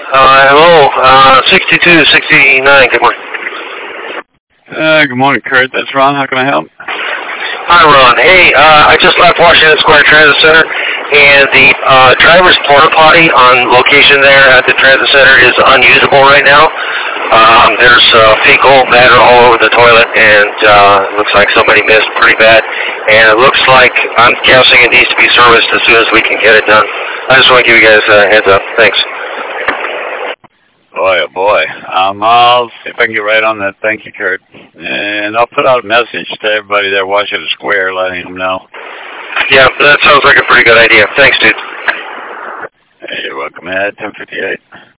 Hello, 6269, good morning. Good morning, Kurt. That's Ron. How can I help? Hi, Ron. Hey, I just left Washington Square Transit Center, and the driver's porta potty on location there at the transit center is unusable right now. There's fecal matter all over the toilet, and it looks like somebody missed pretty bad. And it looks like, I'm guessing it needs to be serviced as soon as we can get it done. I just want to give you guys a heads up. Thanks. Boy, oh boy. I'll see if I can get right on that. Thank you, Kurt. And I'll put out a message to everybody there watching the square, letting them know. Yeah, that sounds like a pretty good idea. Thanks, dude. Hey, you're welcome, Ed. 1058.